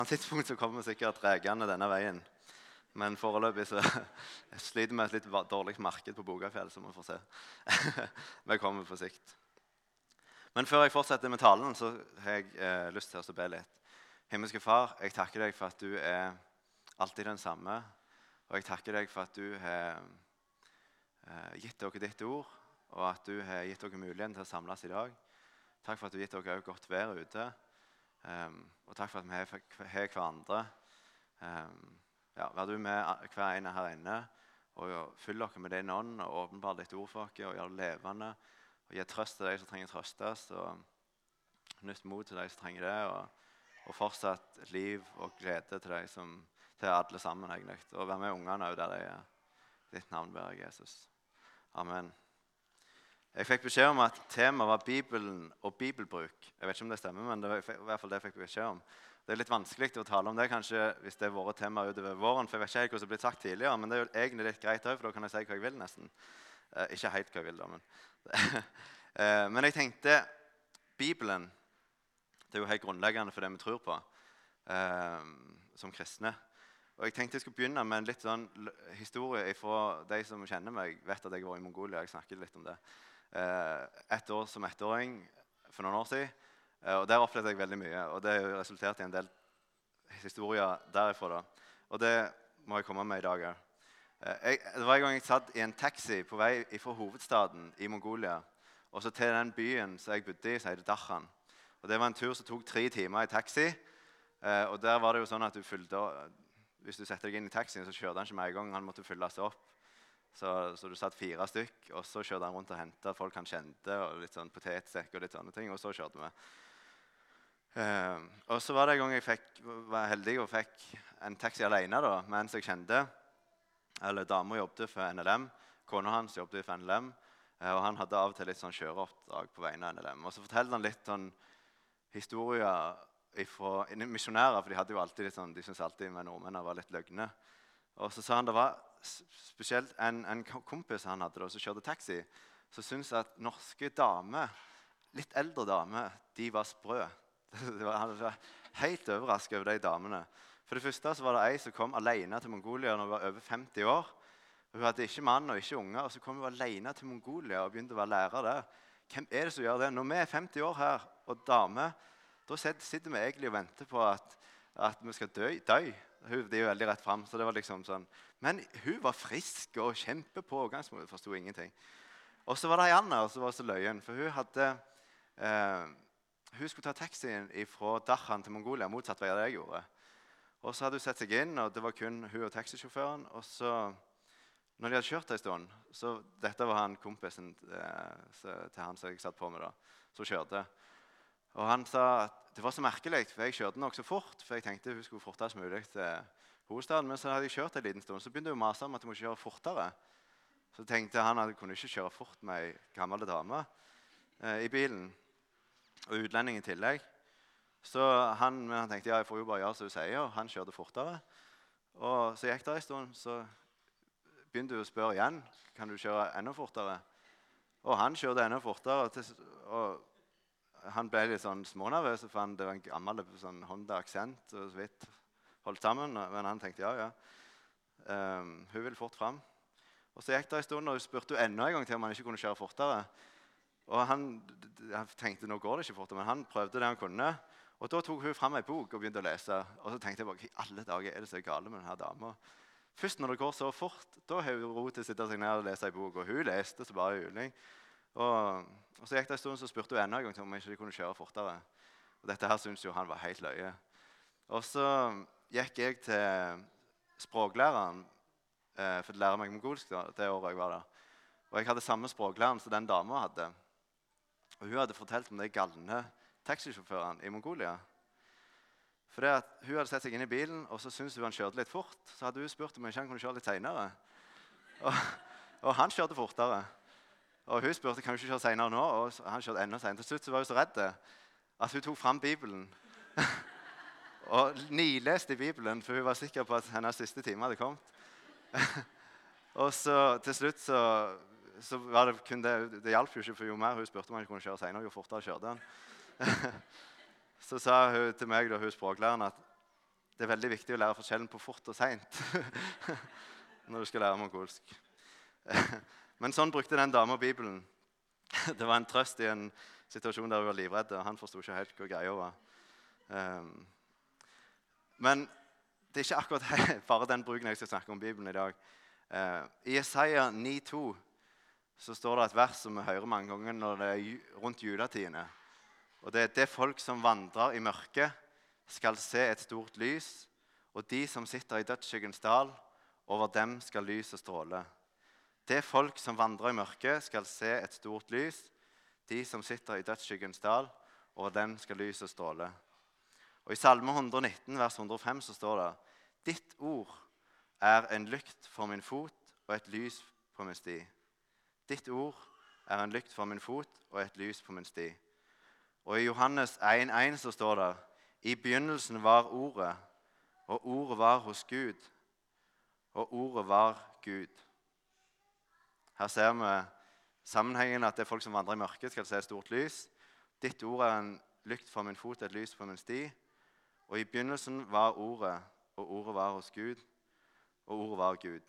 På et tidspunkt så kommer sikkert regene denne veien. Men foreløpig så sliter vi med et litt dårlig marked på Bogafjell, så vi får se. Vi kommer på sikt. Men før jeg fortsetter med talen, så har jeg lyst til å be litt. Himmelske Far, jeg takker deg for at du er alltid den samme. Og jeg takker deg for at du har gitt dere ditt ord, og at du har gitt dere muligheten til å samles i dag. Takk for at du har gitt dere godt vær ute. Og takk for at vi har hverandre. Vær du med hver ene her inne, og fyll dere med din ånd, og åpenbar ditt ord for dere, og gjør det levende, og gi trøst til deg som trenger trøstes, og nytt mod til deg som trenger det, og fortsatt liv og glede til deg til alle sammen, egentlig. Og vær med ungene også der de er. Ditt navn ber jeg, Jesus. Amen. Jeg fikk beskjed om at temaet var Bibelen og bibelbruk. Jeg vet ikke om det stemmer, men det var i hvert fall det jeg fikk beskjed om. Det er litt vanskelig å tale om det, kanskje, hvis det er våre tema utover våren, for jeg vet ikke helt hvordan det er blitt sagt tidligere, men det er jo egentlig litt greit også, for da kan jeg si hva jeg vil nesten. Ikke helt hva jeg vil da, men... men jeg tenkte, Bibelen, det er jo helt grunnleggende for det vi tror på, som kristne. Og jeg tenkte jeg skulle begynne med en litt sånn historie fra de som kjenner meg, vet at jeg var i Mongolia, jeg snakket litt om det. Et år som ettåring for noen år siden, og der opplevde jeg veldig mye, og det har resultert i en del historier derifra da. Og det må jeg komme med i dag. Det var en gang jeg satt i en taxi på vei fra hovedstaden i Mongolia, og så til den byen som jeg bodde i, som heter Dakhan. Og det var en tur som tok 3 timer i taxi, og der var det jo sånn at du fylte, hvis du setter deg inn i taxien, så kjørte han ikke med en gang, han måtte fylle seg opp. Så du satt 4 stykk, og så kjørte han rundt og hentet folk han kjente, og litt sånn potetsekk og litt sånne ting, og så kjørte vi. Og så var det en gang jeg var heldig og fikk en taxi alene da, mens jeg kjente, eller damer jobbet for NLM, kona hans jobbet for NLM, og han hadde av og til litt sånn kjøreoppdrag på vegne av NLM. Og så fortalte han litt sånn historier fra misjonærer, for de hadde jo alltid litt sånn, de syntes alltid med nordmennene var litt løgne. Og så sa han det var spesielt en kompis han hadde da, som kjørte taxi, som syntes at norske damer, litt eldre damer, de var sprø. Han var helt overrasket over de damene. For det første så var det en som kom alene til Mongolia når hun var over 50 år. Hun hadde ikke mann og ikke unger, og så kom hun alene til Mongolia og begynte å være lærer der. Hvem er det som gjør det? Når vi er 50 år her og damer, da sitter vi egentlig og venter på at vi skal dø. Det er jo veldig rett frem, så det var liksom sånn. Men hun var frisk og kjempe på, og ganske forstod ingenting. Og så var det Janne som var så løyen, for hun skulle ta taxien fra Dakhan til Mongolia, motsatt vei av det jeg gjorde. Og så hadde hun sett seg inn, og det var kun hun og taxisjåføren, og så, når de hadde kjørt en stund, så dette var han kompisen til han som jeg satt på med da, som kjørte. Og han sa at det var så merkelig, for jeg kjørte nok så fort, for jeg tenkte hun skulle fortest mulig til hovedstaden, men så hadde jeg kjørt en liten stund, så begynte hun å mase om at hun måtte kjøre fortere. Så tenkte han at hun kunne ikke kjøre fort med en gammel dame i bilen, og utlending i tillegg. Så han tenkte, ja, jeg får jo bare gjøre som hun sier, og han kjørte fortere. Og så gikk det en stund, så begynte hun å spørre igjen, kan du kjøre enda fortere? Og han kjørte enda fortere, og han ble litt sånn smånervøs, for det var en gammel sånn Honda-aksent, og så vidt holdt sammen, men han tenkte, ja. Hun vil fort frem. Og så gikk det en stund, og hun spurte enda en gang til om han ikke kunne kjøre fortere. Og han tenkte, nå går det ikke fortere, men han prøvde det han kunne. Og da tok hun frem en bok og begynte å lese. Og så tenkte jeg bare, i alle dager er det så gale med denne damen. Først når det går så fort, da har hun ro til å sitte seg ned og lese en bok, og hun leste så bare juling. Og så gikk det en stund, så spurte hun enda en gang om jeg ikke kunne kjøre fortere. Og dette her synes jo han var helt løye. Og så gikk jeg til språklæreren, for å lære meg mongolsk det året jeg var der. Og jeg hadde samme språklæreren som den damen hadde. Og hun hadde fortalt om de galne taxisjåførene i Mongolia. For det at hun hadde sett seg inn i bilen, og så syntes hun han kjørte litt fort, så hadde hun spurt om ikke han kunne kjøre litt senere. Og han kjørte fortere. Og hun spurte, kan du ikke kjøre senere nå? Og han kjørte enda senere. Til slutt så var hun så redd at hun tok frem Bibelen. Og nileste i Bibelen, for hun var sikker på at hennes siste time hadde kommet. Og så til slutt så var det kun det hjalp jo ikke, for jo mer hun spurte om han kunne kjøre senere, jo fortere kjørte han. Så sa hun til meg, da hun språklæreren, at det er veldig viktig å lære forskjellen på fort og sent når du skal lære mongolsk. Men sånn brukte den dama Bibelen. Det var en trøst i en situasjon der hun var livredd, og han forstod ikke helt hva greia var. Men det er ikke akkurat bare den bruken jeg skal snakke om Bibelen i dag. I Jesaja 9,2 så står det et vers som vi hører mange ganger når det er rundt juletidene. Og det er det folk som vandrer i mørket skal se et stort lys, og de som sitter i dødsskyggens dal, over dem skal lyset stråle. Det folk som vandrer i mørket skal se et stort lys, de som sitter i dødsskyggens dal, over dem skal lyset stråle. Og i Salme 119, vers 105, så står det: Ditt ord er en lykt for min fot og et lys på min sti. Ditt ord er en lykt for min fot og et lys på min sti. Og i Johannes 1,1 så står det: I begynnelsen var ordet, og ordet var hos Gud, og ordet var Gud. Her ser vi sammenhengen at det er folk som vandrer i mørket skal se et stort lys. Ditt ord er en lykt for min fot, et lys på min sti. Og i begynnelsen var ordet, og ordet var hos Gud, og ordet var Gud.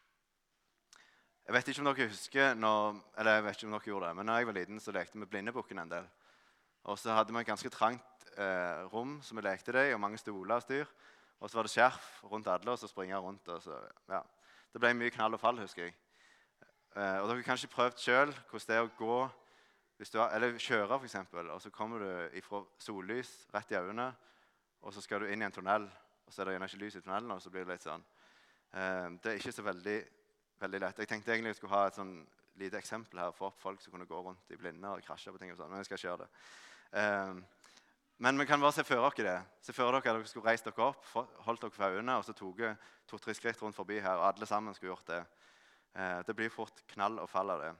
Jeg vet ikke om dere husker, eller jeg vet ikke om dere gjorde det, men når jeg var liten så lekte vi Blindebukken en del. Og så hadde vi et ganske trangt rom som vi lekte det i, og mange stoler og styr. Og så var det skjerf rundt alle, og så springer rundt. Og så, ja. Det ble mye knall og fall, husker jeg. Og dere har kanskje prøvd selv hvordan det er å gå, eller kjøre for eksempel, og så kommer du fra sollys rett i øynene, og så skal du inn i en tunnel, og så er det gjerne ikke lys i tunnelen, og så blir det litt sånn. Det er ikke så veldig lett. Jeg tenkte egentlig jeg skulle ha et sånn lite eksempel her for folk som kunne gå rundt i blinde og krasje på ting og sånn, men jeg skal ikke gjøre det. Men vi kan bare se for dere det. Se for dere at dere skulle reise dere opp, holdt dere for øynene, og så tog 2-3 skritt rundt forbi her, og alle sammen skulle gjort det. Det blir fort knall og fall av det.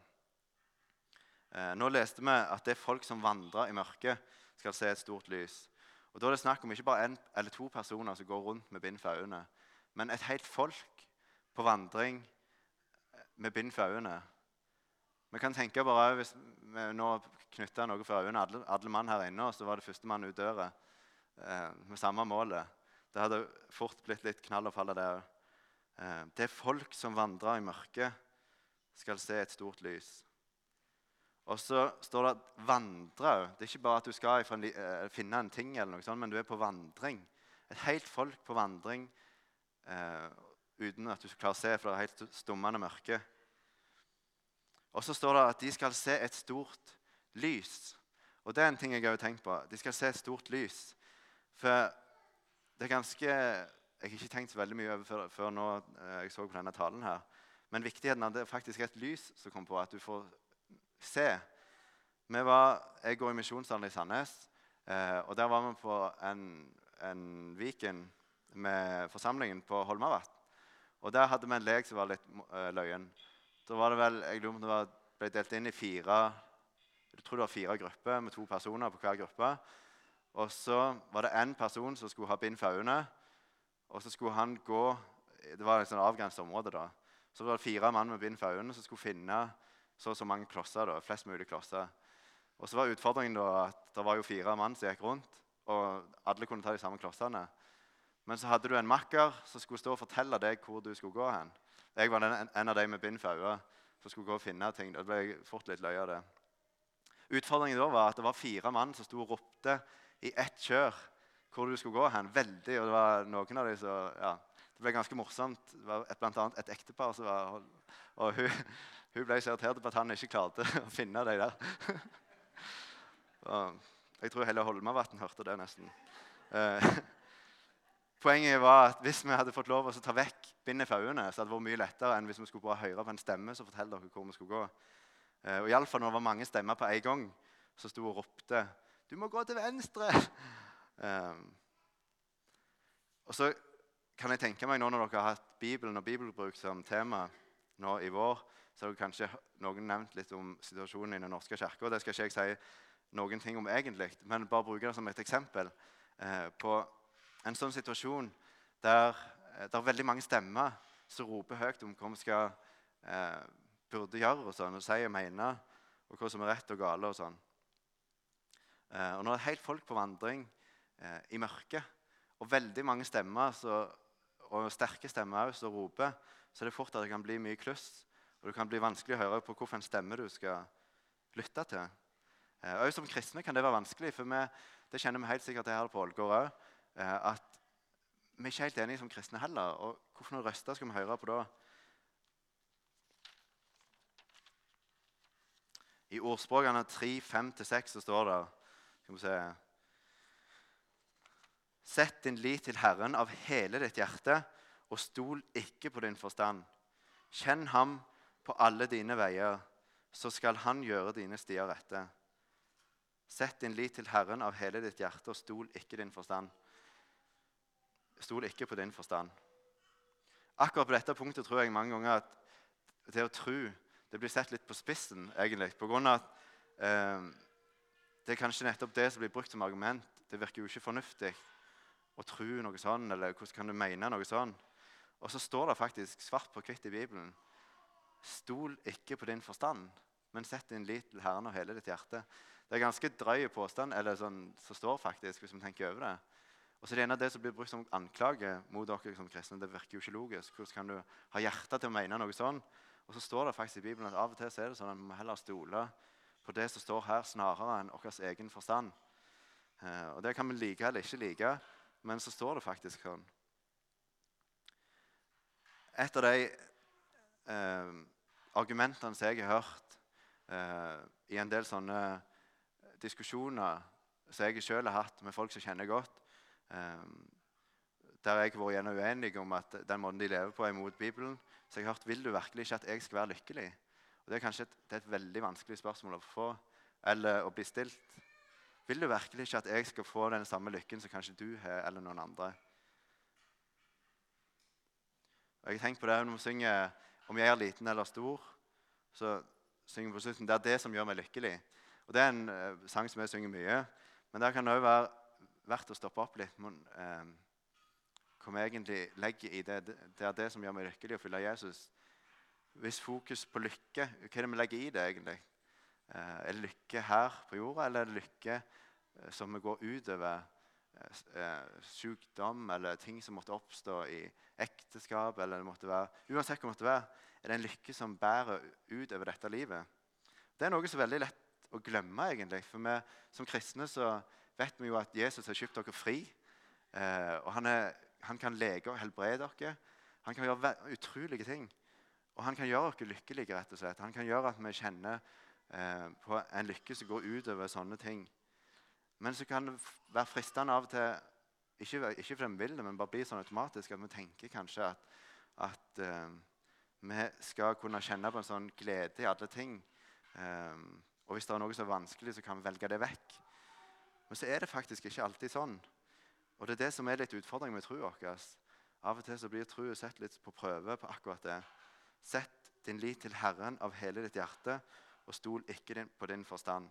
Nå leste vi at det er folk som vandrer i mørket skal se et stort lys. Og da er det snakk om ikke bare 1 eller 2 personer som går rundt med bind for øynene, men et helt folk på vandring med bind for øynene. Vi kan tenke bare, hvis vi nå knytter noe for øynene, alle mann her inne, og så var det første mann ut døra med samme målet. Det hadde fort blitt litt knall og fall av det. Det er folk som vandrer i mørket skal se et stort lys. Og så står det at vandre. Det er ikke bare at du skal finne en ting eller noe sånt, men du er på vandring. Et helt folk på vandring uten at du klarer å se, for det er helt stummende mørke. Og så står det at de skal se et stort lys. Og det er en ting jeg har tenkt på. De skal se et stort lys. For det er ganske... Jeg har ikke tenkt så veldig mye over før nå jeg så på denne talen her. Men viktigheten av det er faktisk et lys som kom på, at du får se. Jeg går i misjonssalen i Sandnes, og der var vi på en weekend med forsamlingen på Holmavatn. Og der hadde vi en lek som var litt løyen. Da var det vel, jeg lurer på det ble delt inn i 4, jeg tror det var 4 grupper med 2 personer på hver gruppe. Og så var det en person som skulle ha bind for øynene, og så skulle han gå, det var et sånn avgrenset område da, så var det 4 mann med bind for øynene som skulle finne så mange klosser da, flest mulig klosser. Og så var utfordringen da at det var jo 4 mann som gikk rundt, og alle kunne ta de samme klossene. Men så hadde du en makker som skulle stå og fortelle deg hvor du skulle gå hen. Jeg var en av de med bind for øynene som skulle gå og finne ting. Det ble fort litt løy av det. Utfordringen da var at det var 4 mann som stod og ropte i ett kjør hvor du skulle gå hen, veldig, og det var noen av de så, ja, det ble ganske morsomt. Det var blant annet et ektepar som var, og hun ble så irritert på at han ikke klarte å finne de der. Jeg tror hele Holmavatn hørte det nesten. Poenget var at hvis vi hadde fått lov å ta vekk bindet for øynene, så hadde det vært mye lettere enn hvis vi skulle bare høre på en stemme som forteller dere hvor vi skulle gå. Og i alle fall når det var mange stemmer på en gang, så stod og ropte, «Du må gå til venstre!» Og så kan jeg tenke meg nå når dere har hatt Bibelen og bibelbruk som tema nå i vår, så har kanskje noen nevnt litt om situasjonen i den norske kirke, og det skal ikke jeg si noen ting om egentlig, men bare bruke det som et eksempel på en sånn situasjon der det er veldig mange stemmer som roper høyt om hva vi burde gjøre og sånn, og si og mene, og hva som er rett og gale og sånn. Og når det er helt folk på vandring i mørket, og veldig mange stemmer og sterke stemmer også, som roper, så er det fort at det kan bli mye kluss. Og det kan bli vanskelig å høre på hvilken stemme du skal lytte til. Og som kristne kan det være vanskelig, for det kjenner vi helt sikkert her på Ålgård også, at vi er ikke helt enige som kristne heller. Og hvilke røster skal vi høre på da? I ordspråkene 3, 5-6 så står det, skal vi se, «Sett din lit til Herren av hele ditt hjerte, og stol ikke på din forstand. Kjenn ham på alle dine veier, så skal han gjøre dine stier rette. Sett din lit til Herren av hele ditt hjerte, og stol ikke din forstand. Stol ikke på din forstand.» Akkurat på dette punktet tror jeg mange ganger at det å tro, det blir sett litt på spissen, egentlig. På grunn av at det er kanskje nettopp det som blir brukt som argument. Det virker jo ikke fornuftig å tro noe sånn, eller hvordan kan du mene noe sånn? Og så står det faktisk svart på hvitt i Bibelen: «Stol ikke på din forstand, men sett din lit til Herren og hele ditt hjerte.» Det er ganske drøy påstand, eller sånn som står faktisk, hvis vi tenker over det. Og så er det ene av det som blir brukt som anklage mot dere som kristne. Det virker jo ikke logisk. Hvordan kan du ha hjertet til å mene noe sånn? Og så står det faktisk i Bibelen at av og til så er det sånn at vi må heller stole på det som står her, snarere enn vår egen forstand. Og det kan vi like eller ikke like, men så står det faktisk sånn. Et av de argumentene som jeg har hørt i en del sånne diskusjoner som jeg selv har hatt med folk som kjenner godt, der jeg har vært gjerne uenig om at den måten de lever på er imot Bibelen, så jeg har hørt: vil du virkelig ikke at jeg skal være lykkelig? Og det er kanskje et veldig vanskelig spørsmål å få, eller å bli stilt. Vil du virkelig ikke at jeg skal få den samme lykken som kanskje du har, eller noen andre? Og jeg tenker på det når vi synger «Om jeg er liten eller stor», så synger vi på slutten: «Det er det som gjør meg lykkelig». Og det er en sang som jeg synger mye, men der kan det også være verdt å stoppe opp litt. Hva vi egentlig legger i det. Det er det som gjør meg lykkelig å følge Jesus. Hvis fokus på lykke, hva er det vi legger i det egentlig? Er det lykke her på jorda, eller er det lykke som vi går utover sykdom, eller ting som måtte oppstå i ekteskap, eller det måtte være, uansett hva det måtte være, er det en lykke som bærer ut over dette livet? Det er noe som er veldig lett å glemme egentlig, for vi som kristne så vet vi jo at Jesus har kjøpt dere fri, og han kan lege og helbrede dere. Han kan gjøre utrolige ting, og han kan gjøre dere lykkelige, rett og slett. Han kan gjøre at vi kjenner på en lykke som går ut over sånne ting. Men så kan det være fristende av og til, ikke for de vil det, men bare bli sånn automatisk, at vi tenker kanskje at vi skal kunne kjenne på en sånn glede i alle ting. Og hvis det er noe som er vanskelig, så kan vi velge det vekk. Men så er det faktisk ikke alltid sånn. Og det er det som er litt utfordring med tro vår. Av og til så blir tro sett litt på prøve på akkurat det. Sett din lit til Herren av hele ditt hjerte, og stol ikke på din forstand.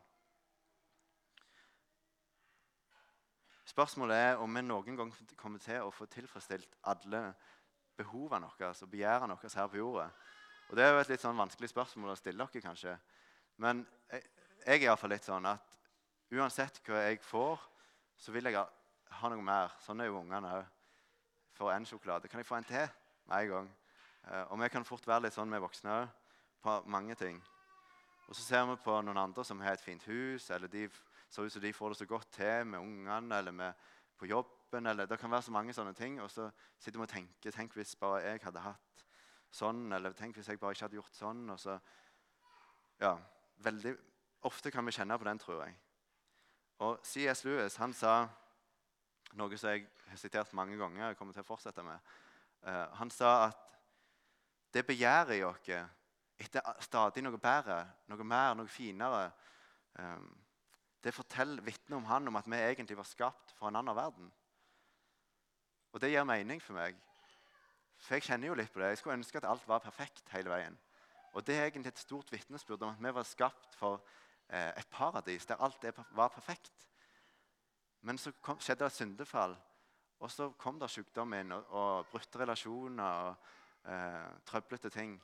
Spørsmålet er om vi noen gang kommer til å få tilfredsstilt alle behovene våre og begjærene våre her på jorda. Og det er jo et litt sånn vanskelig spørsmål å stille dere kanskje. Men jeg er i hvert fall litt sånn at uansett hva jeg får, så vil jeg ha noe mer. Sånn er jo ungene også. For en sjokolade. Kan jeg få en til med en gang? Og vi kan fort være litt sånn med voksne også, på mange ting. Og så ser vi på noen andre som har et fint hus, eller de ser ut som de får det så godt til med ungene, eller på jobben, eller det kan være så mange sånne ting. Og så sitter vi og tenk hvis bare jeg hadde hatt sånn, eller tenk hvis jeg bare ikke hadde gjort sånn. Og så, ja, veldig ofte kan vi kjenne på den, tror jeg. Og C.S. Lewis, han sa noe som jeg har sitert mange ganger, jeg kommer til å fortsette med. Han sa at det begjæret i dere, etter stadig noe bedre, noe mer, noe finere, det vitner om han om at vi egentlig var skapt for en annen verden. Og det gir mening for meg. For jeg kjenner jo litt på det. Jeg skulle ønske at alt var perfekt hele veien. Og det er egentlig et stort vitnesbyrd om at vi var skapt for et paradis der alt var perfekt. Men så skjedde det et syndefall, og så kom det sykdom inn, og brutte relasjoner, og trøblete ting.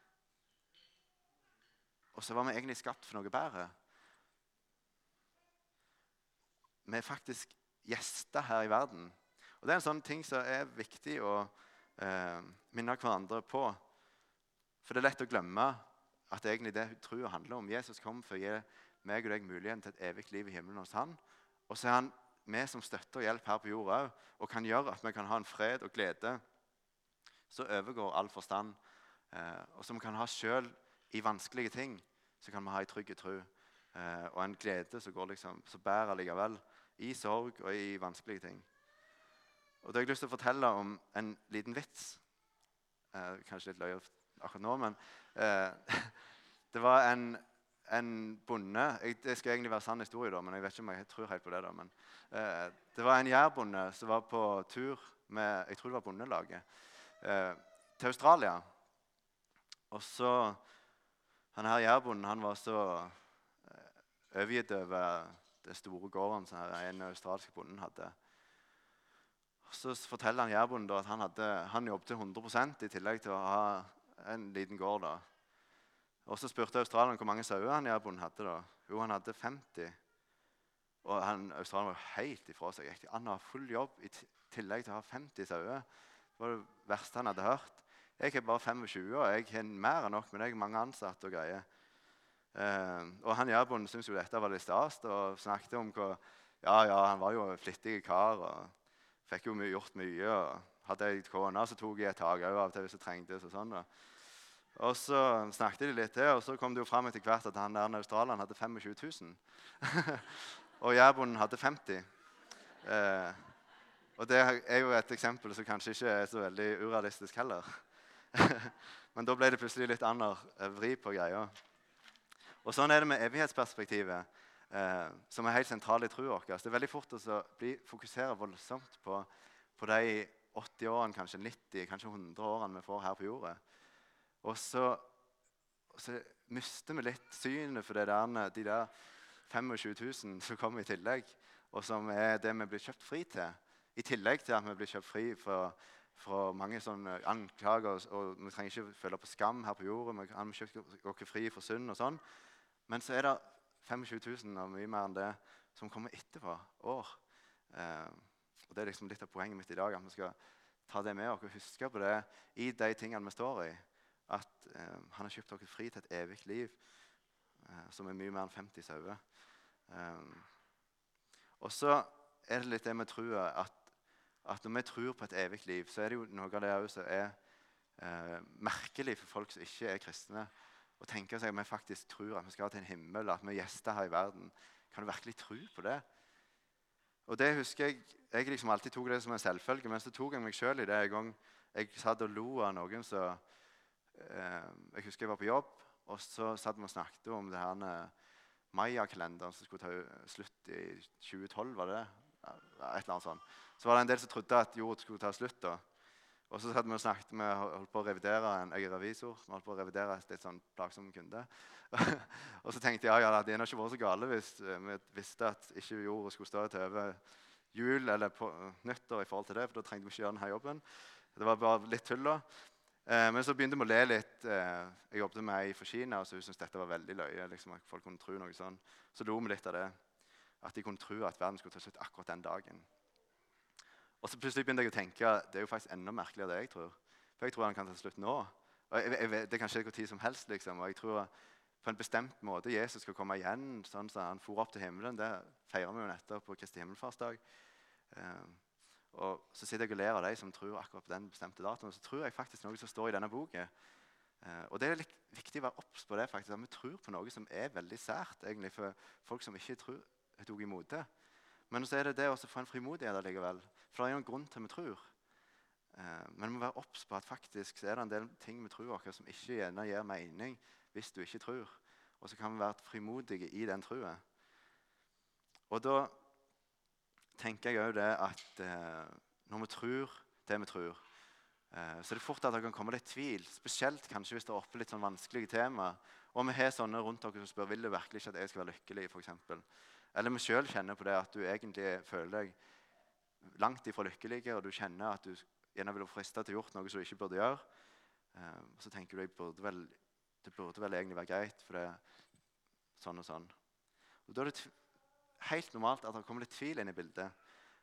Og så var vi egentlig skapt for noe bedre. Vi er faktisk gjester her i verden, Og det er en sånn ting som er viktig å minne hverandre på. For det er lett å glemme at egentlig det tror jeg handler om. Jesus kom for å gi meg og deg muligheten til et evig liv i himmelen hos han. Og så er han med som støtter og hjelp her på jorda også, og kan gjøre at vi kan ha en fred og glede som overgår all forstand. Og som vi kan ha selv i vanskelige ting, så kan vi ha en trygg tro. Og en glede som går liksom, som bærer likevel i sorg og i vanskelige ting. Og da har jeg lyst til å fortelle om en liten vits. Kanskje litt løye akkurat nå, men det var en bonde. Det skal egentlig være sann historie, da, men jeg vet ikke om jeg tror helt på det. Da, men det var en jærbonde som var på tur med, jeg tror det var bondelaget, til Australia. Og så, han her jærbonden, han var så overgitt over det store gården som en australsk bonden hadde. Så forteller han jærbonden at han jobbet 100% i tillegg til å ha en liten gård. Da. Og så spurte Australien hvor mange sauer han jærbonden hadde. Da. Jo, han hadde 50. Og Australien var helt ifra seg. Han har full jobb i tillegg til å ha 50 sauer. Det var det verste han hadde hørt. Jeg er bare 25, og jeg har mer enn nok, men jeg har mange ansatte og greier. Og han jærbonden syntes jo dette var litt stas, og snakket om hva, han var jo en flittig kar, og fikk jo gjort mye, og hadde jeg kone, så tok jeg et tak av og til hvis jeg trengte det, og sånn. Da. Og så snakket de litt til, og så kom det jo frem etter hvert at han der i Australien hadde 25 000. Og jærbonden hadde 50. Og det er jo et eksempel som kanskje ikke er så veldig urealistisk heller. Men da ble det plutselig litt annen vri på greia. Og sånn er det med evighetsperspektivet, som er helt sentralt i troen vår. Det er veldig fort å fokusere voldsomt på de 80 årene, kanskje 90, kanskje 100 årene vi får her på jorda. Og så mister vi litt synet for de der 25 000 som kommer i tillegg, og som er det vi blir kjøpt fri til. I tillegg til at vi blir kjøpt fri fra mange sånne anklager, og vi trenger ikke føle på skam her på jorda, vi kan kjøpe oss fri for synd og sånn. Men så er det 25 000 og mye mer enn det som kommer etterpå år. Og det er liksom litt av poenget mitt i dag, at vi skal ta det med oss og huske på det i de tingene vi står i. At han har kjøpt oss fri til et evig liv, som er mye mer enn 50 sauer. Og så er det litt det med troen, at når vi tror på et evig liv, så er det jo noe av det som er merkelig for folk som ikke er kristne, og tenker seg at vi faktisk tror at vi skal til en himmel, at vi er gjester her i verden. Kan du virkelig tro på det? Og det husker jeg liksom alltid tok det som en selvfølge, men så tok jeg meg selv i det en gang. Jeg satt og lo av noen, så jeg husker jeg var på jobb, og så satt vi og snakket om det her Maya-kalenderen som skulle ta slutt i 2012, var det? Et eller annet sånt. Så var det en del som trodde at jord skulle ta slutt da. Og så hadde vi snakket, vi holdt på å revidere jeg er revisor, vi holdt på å revidere et litt sånn plagsom kunde. Og så tenkte jeg, det er nok ikke vært så gale hvis vi visste at ikke jorda skulle stå til over jul eller på nyttår i forhold til det, for da trengte vi ikke gjøre denne jobben. Det var bare litt tull da. Men så begynte vi å le litt. Jeg jobbet med ei for Kina, og så hun syntes dette var veldig løye, liksom, at folk kunne tro noe sånn. Så lo vi litt av det, at de kunne tro at verden skulle ta slutt akkurat den dagen. Og så plutselig begynte jeg å tenke, det er jo faktisk enda merkeligere det jeg tror. For jeg tror han kan ta slutt nå. Og det kan skje hvor tid som helst, liksom. Og jeg tror på en bestemt måte Jesus skal komme igjen, sånn at han for opp til himmelen. Det feirer vi jo nettopp på Kristi himmelfartsdag. Og så sitter jeg og ler av de som tror akkurat på den bestemte datoen. Og så tror jeg faktisk noe som står i denne boken. Og det er litt viktig å være obs på det, faktisk. At vi tror på noe som er veldig sært, egentlig, for folk som ikke tror tok imot det. Men så er det å få en frimodighet allikevel. For det er jo en grunn til vi tror. Men vi må være obs på at faktisk er det en del ting vi tror oss som ikke gjerne gir mening hvis du ikke tror. Og så kan vi være frimodige i den troen. Og da tenker jeg også det at når vi tror det vi tror, så er det fort at det kan komme litt tvil, spesielt kanskje hvis det er oppe litt sånn vanskelige tema. Og vi har sånne rundt dere som spør, vil du virkelig ikke at jeg skal være lykkelig, for eksempel? Eller vi selv kjenner på det at du egentlig føler deg langt ifra lykkelig, og du kjenner at du gjerne vil friste til å gjort noe som du ikke burde gjøre. Så tenker du det burde vel egentlig være greit, for det er sånn og sånn. Og da er det helt normalt at det kommer litt tvil inn i bildet.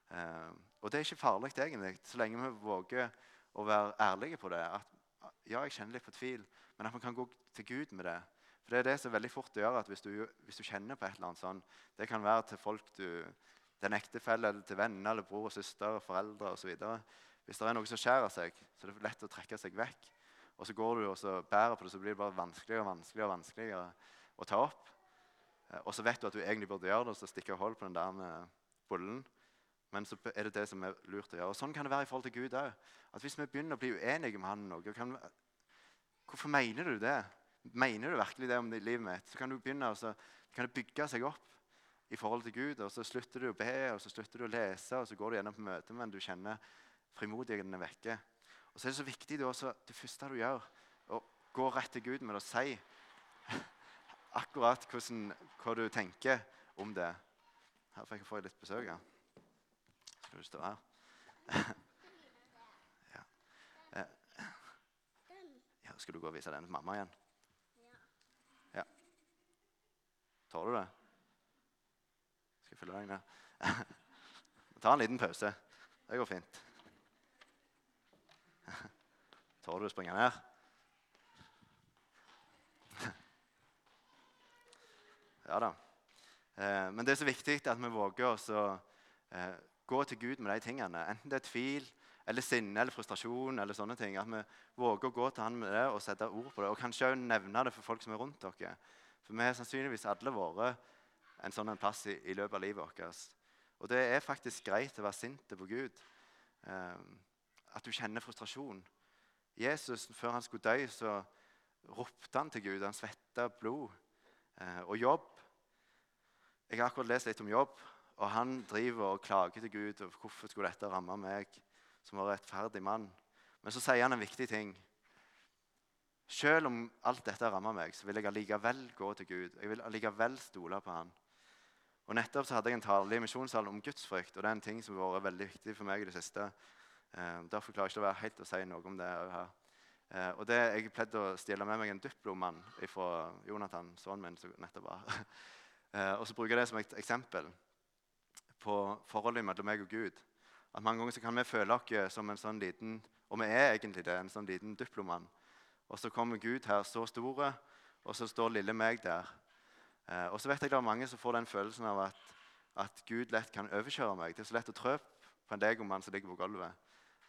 Og det er ikke farlig egentlig, så lenge vi våger å være ærlige på det. At ja, jeg kjenner litt på tvil, men at man kan gå til Gud med det. For det er det som er veldig fort å gjøre, at hvis du kjenner på et eller annet sånn, det kan være til folk til en ektefelle, eller til venner, eller bror og søster, foreldre og så videre. Hvis det er noe som skjærer seg, så er det lett å trekke seg vekk. Og så går du og så bærer på det, så blir det bare vanskeligere og vanskeligere og vanskeligere å ta opp. Og så vet du at du egentlig burde gjøre det, og så stikker hold på den der med bollen. Men så er det det som er lurt å gjøre. Og sånn kan det være i forhold til Gud også. At hvis vi begynner å bli uenige med han noe, hvorfor mener du det? Mener du virkelig det om livet mitt? Så kan du begynne, og så kan det bygge seg opp i forhold til Gud, og så slutter du å be, og så slutter du å lese, og så går du gjennom på møte, men du kjenner frimodigheten er vekke. Og så er det så viktig da også, det første du gjør, å gå rett til Gud med å si akkurat hva du tenker om det. Her får jeg få litt besøk, ja. Skal du stå her? Ja. Ja, skal du gå og vise den til mamma igjen? Ja. Tar du det? Skal jeg følge deg ned? Ta en liten pause. Det går fint. Tar du å springe ned? Ja da. Men det er så viktig at vi våger å gå til Gud med de tingene. Enten det er tvil, eller sinne, eller frustrasjon, eller sånne ting. At vi våger å gå til han med det og sette ord på det. Og kanskje også nevne det for folk som er rundt dere. For vi har sannsynligvis alle vært en sånn plass i løpet av livet vårt. Og det er faktisk greit å være sint på Gud. At du kjenner frustrasjon. Jesus, før han skulle dø, så ropte han til Gud. Han svettet blod. Og Jobb. Jeg har akkurat lest litt om Jobb, og han driver og klager til Gud. Og hvorfor skulle dette ramme meg, som var rettferdig mann? Men så sier han en viktig ting. Selv om alt dette rammer meg, så vil jeg allikevel gå til Gud. Jeg vil allikevel stole på han. Og nettopp så hadde jeg en tale i misjonssalen om gudsfrykt, og det er en ting som har vært veldig viktig for meg i det siste. Derfor klarer jeg ikke å være helt å si noe om det her. Og det jeg pleide å stjele med meg en diplomann fra Jonathan, sønnen min, som nettopp var. Og så bruker jeg det som et eksempel på forholdet mellom meg og Gud. At mange ganger så kan vi føle oss som en sånn liten, og vi er egentlig det, en sånn liten diplomann. Og så kommer Gud her så store, og så står lille meg der. Og så vet jeg det er mange som får den følelsen av at Gud lett kan overkjøre meg. Det er så lett å trø på en legomann som ligger på gulvet.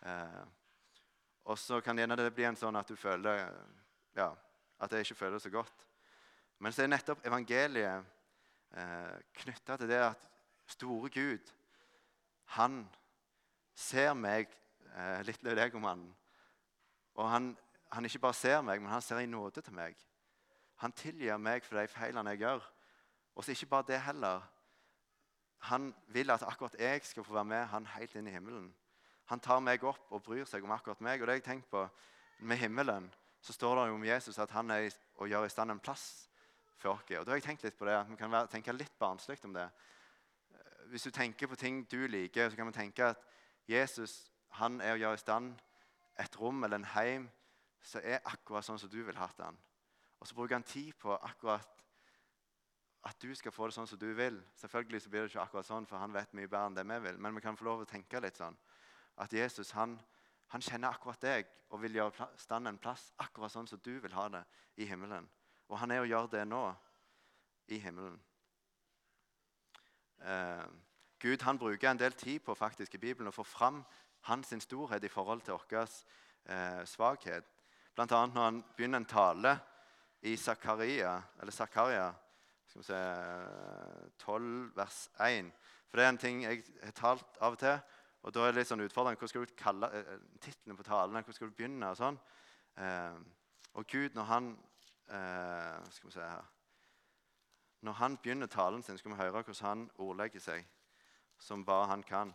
Og så kan det bli en sånn at du føler, ja, at jeg ikke føler så godt. Men så er nettopp evangeliet knyttet til det at store Gud, han ser meg, lille legomannen, og han ikke bare ser meg, men han ser i nåde til meg. Han tilgir meg for de feilene jeg gjør. Og så ikke bare det heller. Han vil at akkurat jeg skal få være med han helt inn i himmelen. Han tar meg opp og bryr seg om akkurat meg. Og det jeg tenker på med himmelen, så står det jo om Jesus at han er og gjør i stand en plass for oss. Og da har jeg tenkt litt på det, at vi kan tenke litt barnsligt om det. Hvis du tenker på ting du liker, så kan vi tenke at Jesus, han er å gjøre i stand et rom eller en heim, så er akkurat sånn som du vil ha den. Og så bruker han tid på akkurat at du skal få det sånn som du vil. Selvfølgelig så blir det ikke akkurat sånn, for han vet mye bedre enn det vi vil. Men vi kan få lov å tenke litt sånn. At Jesus, han kjenner akkurat deg, og vil gjøre stand en plass akkurat sånn som du vil ha det i himmelen. Og han er å gjøre det nå i himmelen. Gud, han bruker en del tid på faktisk i Bibelen å få fram hans storhet i forhold til vår svakhet. Blant annet når han begynner en tale i Zakaria, skal vi se, 12 vers 1. For det er en ting jeg har talt av og til, og da er det litt sånn utfordrende. Hva skal du kalle titlene på talen? Hva skal du begynne? Og sånn. Og Gud, når han skal vi se her. Når han begynner talen sin, skal vi høre hvordan han ordlegger seg, som bare han kan.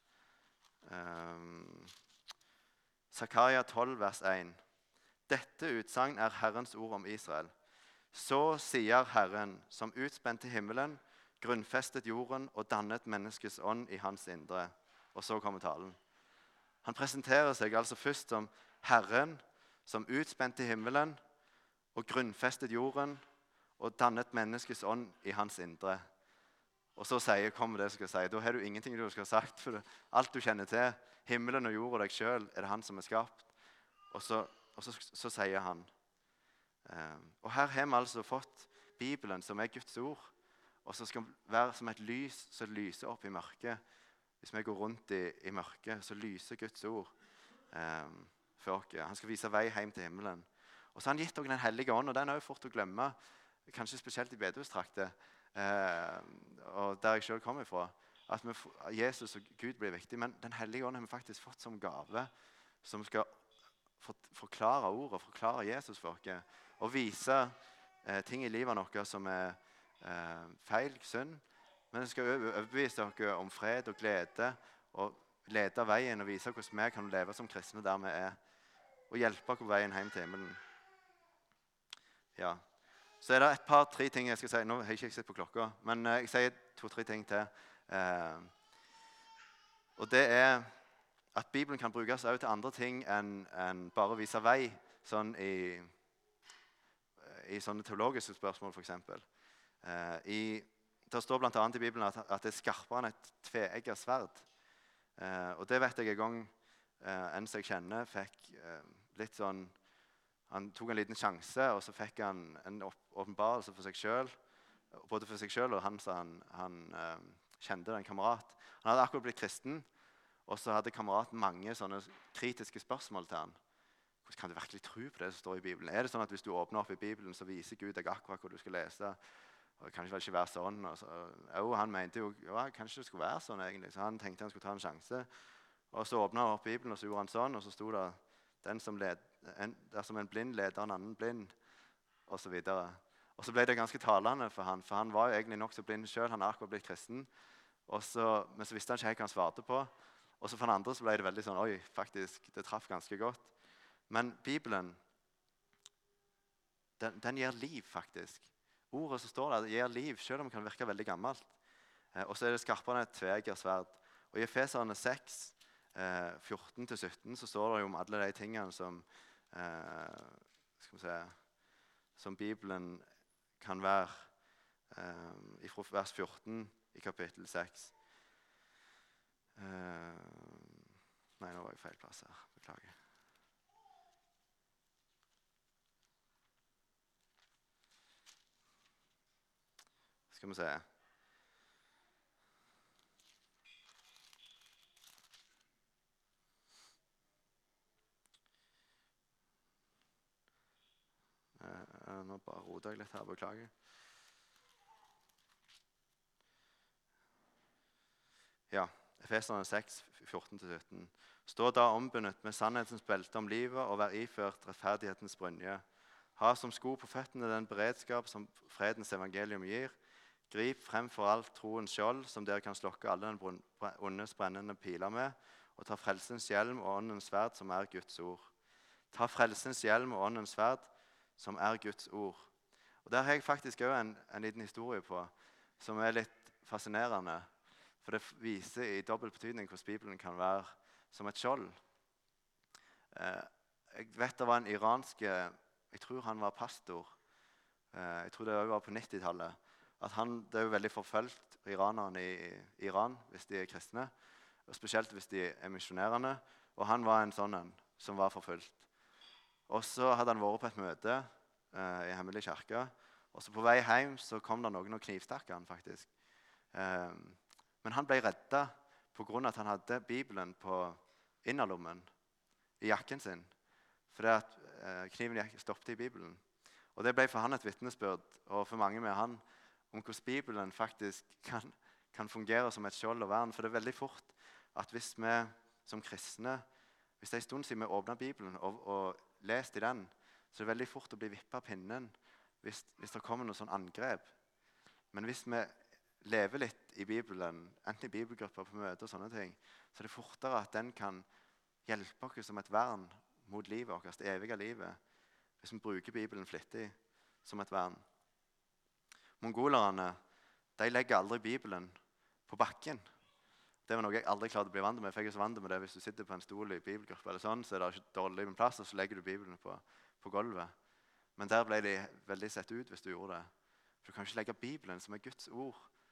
Zakaria 12, vers 1. Dette utsagn er Herrens ord om Israel. Så sier Herren, som utspente himmelen, grunnfestet jorden og dannet menneskets ånd i hans indre. Og så kommer talen. Han presenterer seg altså først som Herren, som utspente himmelen, og grunnfestet jorden, og dannet menneskets ånd i hans indre. Og så kommer det jeg skal si. Da har du ingenting du skal ha sagt. For alt du kjenner til, himmelen og jord og deg selv, er det han som er skapt. Og så sier han. Og her har vi altså fått Bibelen, som er Guds ord, og som skal være som et lys som lyser opp i mørket. Hvis vi går rundt i mørket, så lyser Guds ord for oss. Han skal vise vei hjem til himmelen. Og så har han gitt dere den hellige ånd, og den er jo fort å glemme, kanskje spesielt i bedehustraktet, og der jeg selv kommer fra, at Jesus og Gud blir viktig, men den hellige ånd har vi faktisk fått som gave, som skal forklare ordet, forklare Jesus for oss, og vise ting i livet vårt som er feil, synd, men det skal overbevise dere om fred og glede, og lede veien og vise hvordan vi kan leve som kristne der vi er, og hjelpe dere på veien hjem til himmelen. Ja. Så er det et par-tre ting jeg skal si. Nå har jeg ikke sett på klokka, men jeg sier 2-3 ting til. Og det er at Bibelen kan brukes også til andre ting enn bare å vise vei, sånn i sånne teologiske spørsmål, for eksempel. Det står blant annet i Bibelen at det er skarpere enn et tveegget sverd. Og det vet jeg en gang en som jeg kjenner fikk litt sånn. Han tok en liten sjanse, og så fikk han en åpenbarelse for seg selv. Både for seg selv og han kjente en kamerat. Han hadde akkurat blitt kristen, og så hadde kameraten mange sånne kritiske spørsmål til han. Hvordan kan du virkelig tro på det som står i Bibelen? Er det sånn at hvis du åpner opp i Bibelen, så viser Gud deg akkurat hva du skal lese? Og det kan vel ikke være sånn? Han mente jo, ja, kanskje det skulle være sånn egentlig. Så han tenkte han skulle ta en sjanse. Og så åpnet han opp Bibelen, og så gjorde han sånn, og så stod det dersom en blind leder en annen blind, og så videre. Og så ble det ganske talende for han var jo egentlig nok så blind selv, han har akkurat blitt kristen, men så visste han ikke hva han svarte på, og så for den andre så ble det veldig sånn, oi, faktisk, det traff ganske godt. Men Bibelen, den gir liv faktisk. Ordet som står der, det gir liv, selv om det kan virke veldig gammelt. Og så er det skarpere enn et tveegget sverd. Og i Efeserne 6, 14-17 så står det jo om alle de tingene som som Bibelen kan være fra vers 14 i kapittel 6. Nei, nå var jeg feil plass her. Beklager. Skal vi se. Nå bare roter jeg litt her, beklager. Ja, Efeserne 6, 14-17. Stå da ombundet med sannhetens belte om livet og vær iført rettferdighetens brynje. Ha som sko på føttene den beredskap som fredens evangelium gir. Grip frem for alt troens skjold, som dere kan slokke alle den ondes brennende piler med, og ta frelsens hjelm og åndens sverd, som er Guds ord. Ta frelsens hjelm og åndens sverd, som er Guds ord. Og der har jeg faktisk også en liten historie på, som er litt fascinerende. For det viser i dobbelt betydning hvordan Bibelen kan være som et skjold. Jeg vet det var en iransk, jeg tror han var pastor, jeg tror det også var på 90-tallet, at det er jo veldig forfølgt iranerne i Iran hvis de er kristne, og spesielt hvis de er misjonerende, og han var en sånn som var forfølgt. Og så hadde han vært på et møte i hemmelig kirke, og så på vei hjem så kom det noen og knivstakk han faktisk. Men han ble reddet på grunn av at han hadde Bibelen på innerlommen i jakken sin, fordi at kniven stoppet i Bibelen. Og det ble for han et vitnesbyrd, og for mange med han, om hvordan Bibelen faktisk kan fungere som et skjold og vern. For det er veldig fort at hvis vi som kristne, hvis det er en stund siden vi åpnet Bibelen og lest i den, så er det veldig fort å bli vippet av pinnen hvis det kommer noe sånn angrep. Men hvis vi lever litt i Bibelen, enten i bibelgrupper på møter og sånne ting, så er det fortere at den kan hjelpe oss som et vern mot livet vårt, det evige livet, hvis vi bruker Bibelen flittig som et vern. Mongolerne, de legger aldri Bibelen på bakken. Det var noe jeg aldri klarte å bli vant med. Jeg er så vant med det. Hvis du sitter på en stol i bibelgruppe eller sånn, så er det ikke dårlig med plass, og så legger du Bibelen på gulvet. Men der ble de veldig sett ut hvis du gjorde det. For du kan ikke legge Bibelen, som er Guds ord,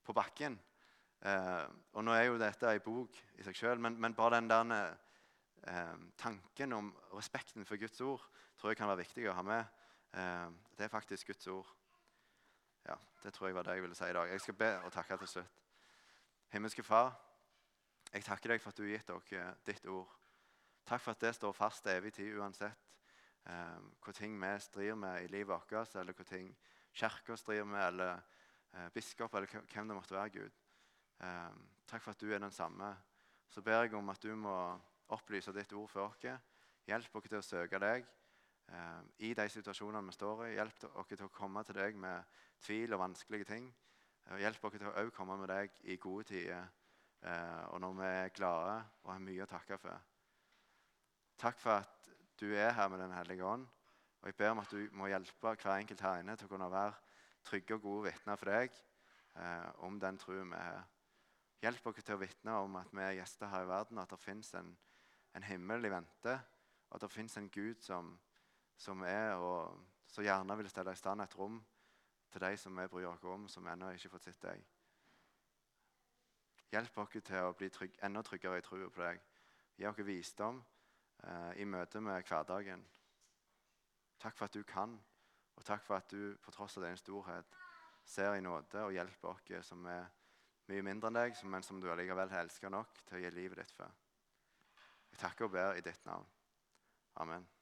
på bakken. Og nå er jo dette en bok i seg selv, men bare den der tanken om respekten for Guds ord tror jeg kan være viktig å ha med. Det er faktisk Guds ord. Ja, det tror jeg var det jeg ville si i dag. Jeg skal be og takke til slutt. Himmelske Far, jeg takker deg for at du har gitt dere ditt ord. Takk for at det står fast til evig tid uansett hva ting vi strir med i livet vårt, eller hva ting kirken strir med, eller biskop, eller hvem det måtte være, Gud. Takk for at du er den samme. Så ber jeg om at du må opplyse ditt ord for oss. Hjelp oss til å søke deg i de situasjonene vi står i. Hjelp oss til å komme til deg med tvil og vanskelige ting. Hjelp oss til å også komme med deg i gode tider, og når vi er glade og har mye å takke for. Takk for at du er her med Den hellige ånd, og jeg ber om at du må hjelpe hver enkelt her inne til å kunne være trygge og gode vitner for deg om den troen vi har. Hjelp oss til å vitne om at vi er gjester her i verden, at det finnes en himmel i vente, og at det finnes en Gud som er, og så gjerne vil stelle i stand et rom til de som vi bryr oss om, som ennå ikke har fått sett deg. Hjelp oss til å bli enda tryggere i troen på deg. Gi oss visdom i møte med hverdagen. Takk for at du kan, og takk for at du på tross av din storhet ser i nåde og hjelper oss som er mye mindre enn deg, men som du allikevel elsker nok til å gi livet ditt for. Jeg takker og ber i ditt navn. Amen.